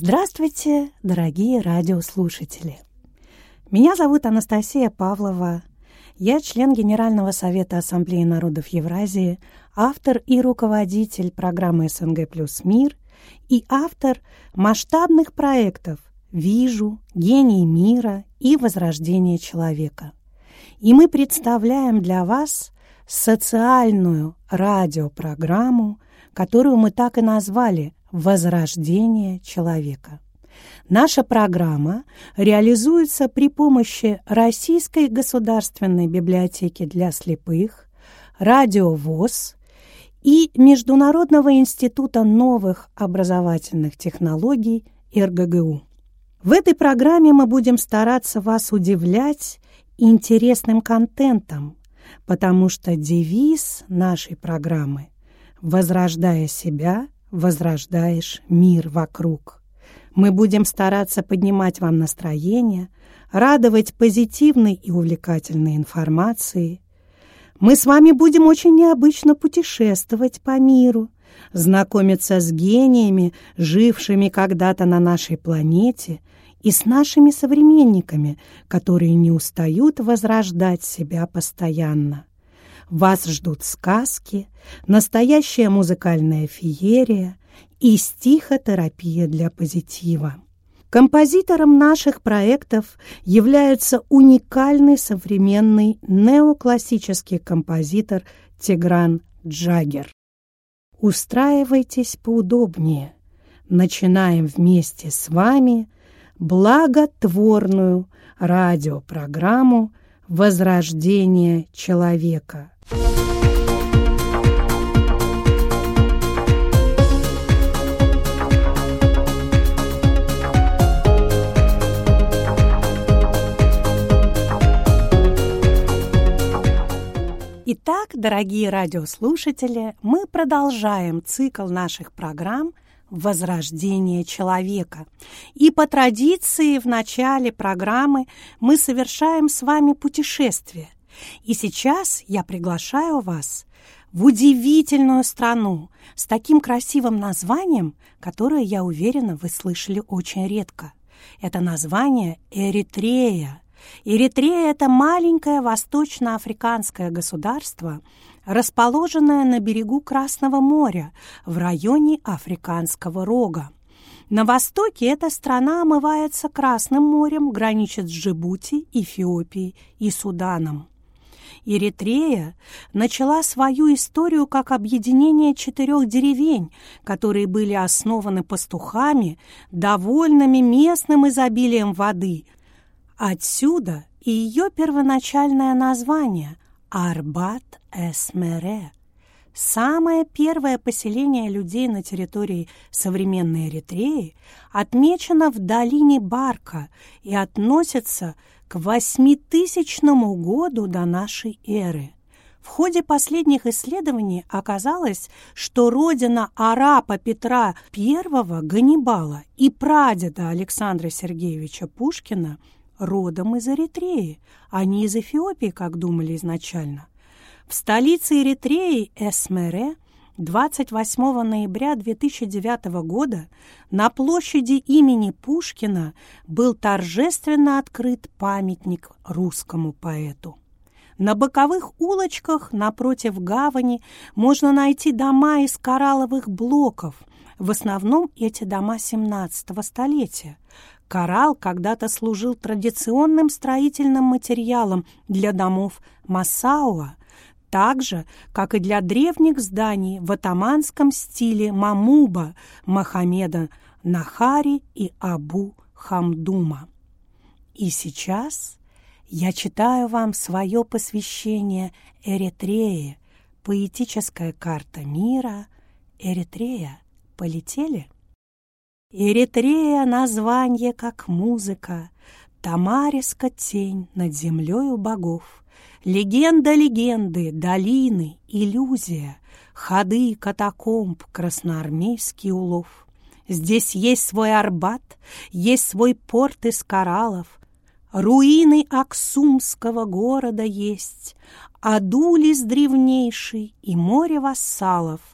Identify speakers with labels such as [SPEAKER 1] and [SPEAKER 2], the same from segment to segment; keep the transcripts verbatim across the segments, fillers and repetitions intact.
[SPEAKER 1] Здравствуйте, дорогие радиослушатели! Меня зовут Анастасия Павлова. Я член Генерального совета Ассамблеи народов Евразии, автор и руководитель программы СНГ плюс мир и автор масштабных проектов «Вижу», «Гений мира» и «Возрождение человека». И мы представляем для вас социальную радиопрограмму, которую мы так и назвали «Возрождение человека». Наша программа реализуется при помощи Российской государственной библиотеки для слепых, Радио ВОС и Международного института новых образовательных технологий эр гэ гэ у. В этой программе мы будем стараться вас удивлять интересным контентом, потому что девиз нашей программы «Возрождая себя, возрождаешь мир вокруг». Мы будем стараться поднимать вам настроение, радовать позитивной и увлекательной информацией. Мы с вами будем очень необычно путешествовать по миру, знакомиться с гениями, жившими когда-то на нашей планете, и с нашими современниками, которые не устают возрождать себя постоянно. Вас ждут сказки, настоящая музыкальная феерия и стихотерапия для позитива. Композитором наших проектов является уникальный современный неоклассический композитор Тигран Джагер. Устраивайтесь поудобнее. Начинаем вместе с вами благотворную радиопрограмму «Возрождение человека». Итак, дорогие радиослушатели, мы продолжаем цикл наших программ «Возрождение человека». И по традиции в начале программы мы совершаем с вами путешествие. И сейчас я приглашаю вас в удивительную страну с таким красивым названием, которое, я уверена, вы слышали очень редко. Это название Эритрея. Эритрея – это маленькое восточноафриканское государство, расположенное на берегу Красного моря в районе Африканского рога. На востоке эта страна омывается Красным морем, граничит с Джибути, Эфиопией и Суданом. Эритрея начала свою историю как объединение четырех деревень, которые были основаны пастухами, довольными местным изобилием воды. Отсюда и ее первоначальное название – Арбат-эс-Мере. Самое первое поселение людей на территории современной Эритреи отмечено в долине Барка и относится к восьмитысячному году до нашей эры. В ходе последних исследований оказалось, что родина арапа Петра Первого Ганнибала и прадеда Александра Сергеевича Пушкина родом из Эритреи, а не из Эфиопии, как думали изначально. В столице Эритреи, Эс-Мере, двадцать восьмого ноября две тысячи девятого года на площади имени Пушкина был торжественно открыт памятник русскому поэту. На боковых улочках напротив гавани можно найти дома из коралловых блоков. В основном эти дома семнадцатого столетия. Коралл когда-то служил традиционным строительным материалом для домов Масауа, так же, как и для древних зданий в отоманском стиле Мамуба, Мохаммеда Нахари и Абу Хамдума. И сейчас я читаю вам свое посвящение Эритрее, поэтическая карта мира. Эритрея, полетели? Эритрея — название как музыка, тамариска тень над землею богов, легенда легенды, долины, иллюзия, ходы катакомб, красноармейский улов. Здесь есть свой Арбат, есть свой порт из кораллов, руины Аксумского города есть, Адулис древнейший и море вассалов,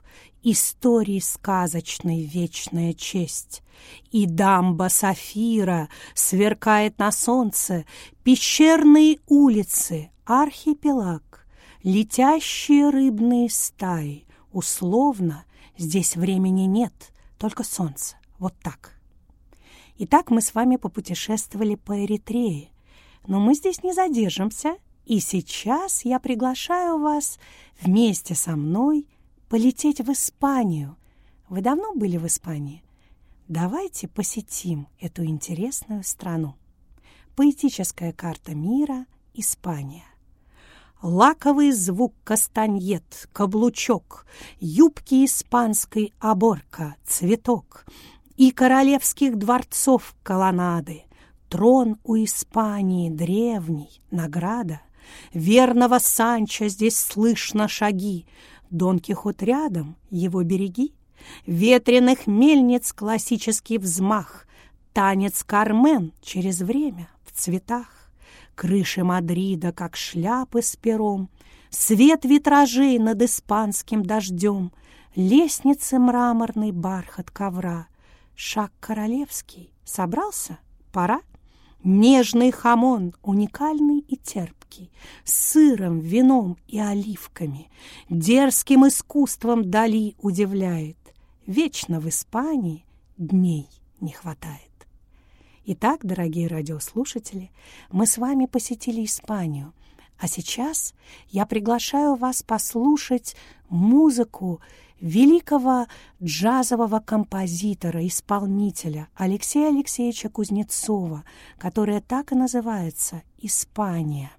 [SPEAKER 1] истории сказочной вечная честь. И дамба сафира сверкает на солнце, пещерные улицы, архипелаг, летящие рыбные стаи. Условно, здесь времени нет, только солнце. Вот так. Итак, мы с вами попутешествовали по Эритрее, но мы здесь не задержимся, и сейчас я приглашаю вас вместе со мной полететь в Испанию. Вы давно были в Испании? Давайте посетим эту интересную страну. Поэтическая карта мира — Испания. Лаковый звук кастаньет, каблучок, юбки испанской оборка, цветок и королевских дворцов колоннады. Трон у Испании древний, награда. Верного Санчо здесь слышно шаги. Дон Кихот рядом, его береги. Ветреных мельниц классический взмах. Танец Кармен через время в цветах. Крыши Мадрида, как шляпы с пером. Свет витражей над испанским дождем. Лестницы мраморный бархат ковра. Шаг королевский. Собрался? Пора. Нежный хамон, уникальный и терпкий, с сыром, вином и оливками, дерзким искусством Дали удивляет. Вечно в Испании дней не хватает. Итак, дорогие радиослушатели, мы с вами посетили Испанию, а сейчас я приглашаю вас послушать музыку великого джазового композитора, исполнителя Алексея Алексеевича Кузнецова, которая так и называется «Испания».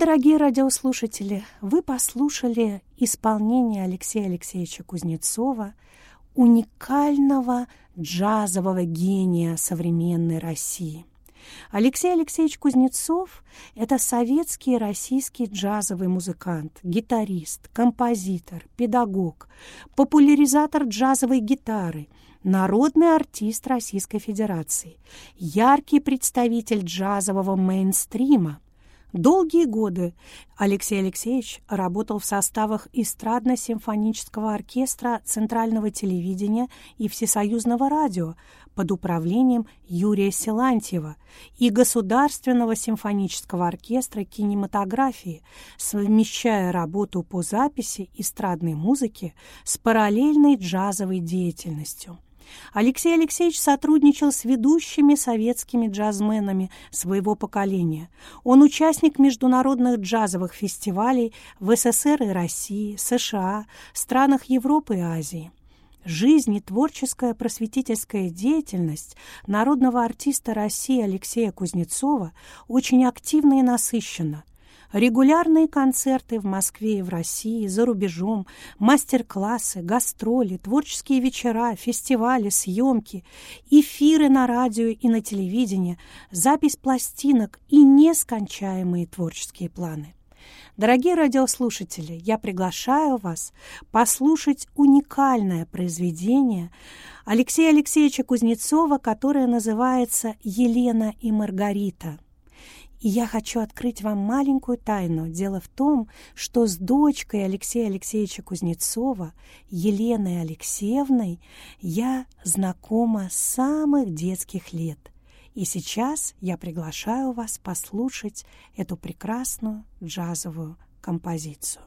[SPEAKER 1] дорогие радиослушатели, вы послушали исполнение Алексея Алексеевича Кузнецова, уникального джазового гения современной России. Алексей Алексеевич Кузнецов – это советский и российский джазовый музыкант, гитарист, композитор, педагог, популяризатор джазовой гитары, народный артист Российской Федерации, яркий представитель джазового мейнстрима. Долгие годы Алексей Алексеевич работал в составах эстрадно-симфонического оркестра Центрального телевидения и Всесоюзного радио под управлением Юрия Силантьева и Государственного симфонического оркестра кинематографии, совмещая работу по записи эстрадной музыки с параллельной джазовой деятельностью. Алексей Алексеевич сотрудничал с ведущими советскими джазменами своего поколения. Он участник международных джазовых фестивалей в СССР и России, США, странах Европы и Азии. Жизнь и творческая просветительская деятельность народного артиста России Алексея Кузнецова очень активна и насыщена. Регулярные концерты в Москве и в России, за рубежом, мастер-классы, гастроли, творческие вечера, фестивали, съемки, эфиры на радио и на телевидении, запись пластинок и нескончаемые творческие планы. Дорогие радиослушатели, я приглашаю вас послушать уникальное произведение Алексея Алексеевича Кузнецова, которое называется «Елена и Маргарита». И я хочу открыть вам маленькую тайну. Дело в том, что с дочкой Алексея Алексеевича Кузнецова, Еленой Алексеевной, я знакома с самых детских лет. И сейчас я приглашаю вас послушать эту прекрасную джазовую композицию.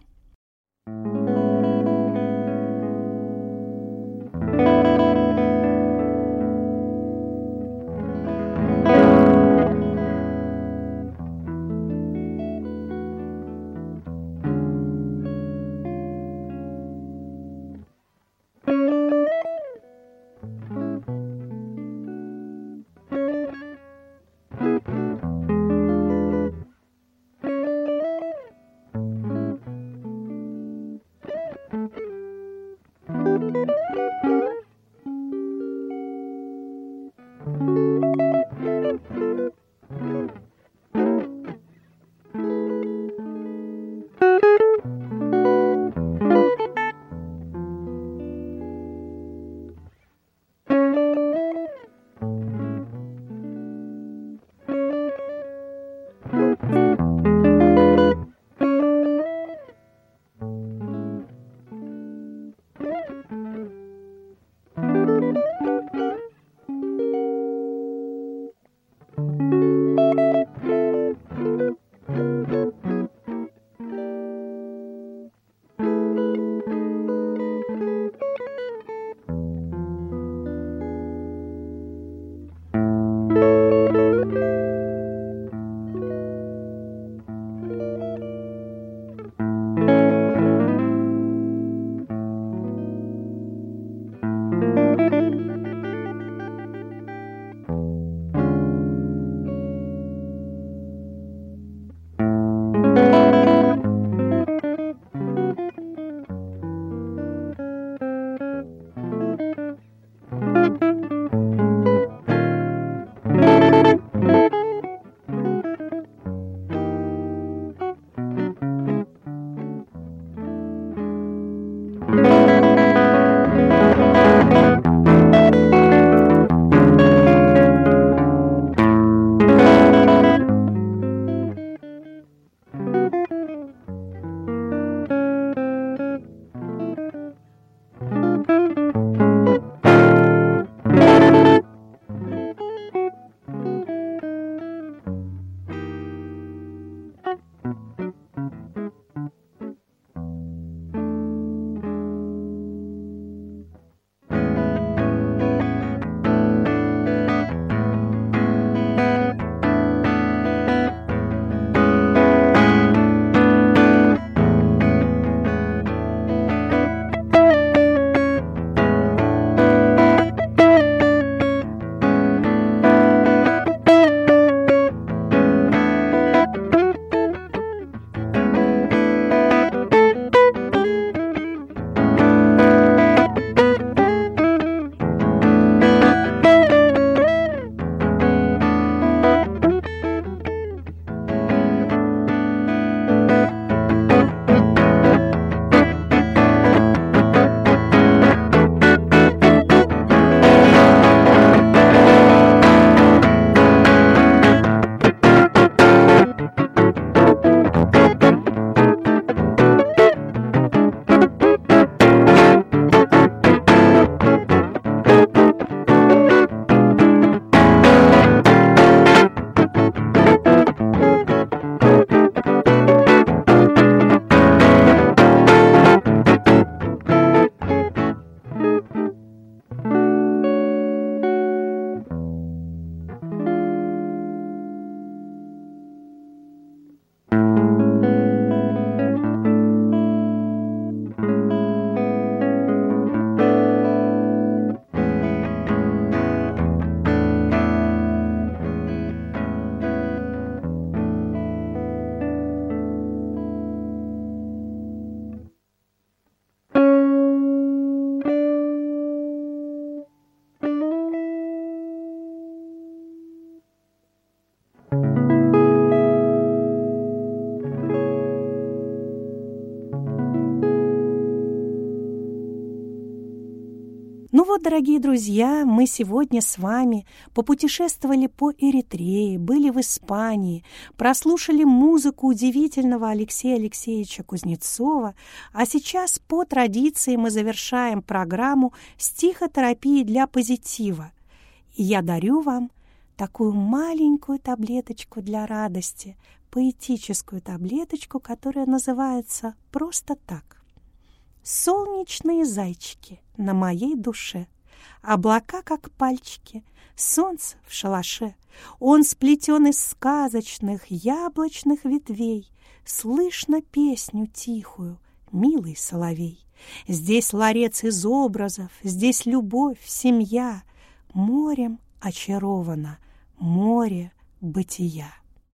[SPEAKER 1] Ну вот, дорогие друзья, мы сегодня с вами попутешествовали по Эритрее, были в Испании, прослушали музыку удивительного Алексея Алексеевича Кузнецова, а сейчас по традиции мы завершаем программу стихотерапии для позитива. И я дарю вам такую маленькую таблеточку для радости, поэтическую таблеточку, которая называется просто так. Солнечные зайчики на моей душе, облака, как пальчики, солнце в шалаше. Он сплетен из сказочных яблочных ветвей, слышно песню тихую, милый соловей. Здесь ларец из образов, здесь любовь, семья, морем очарована, море бытия.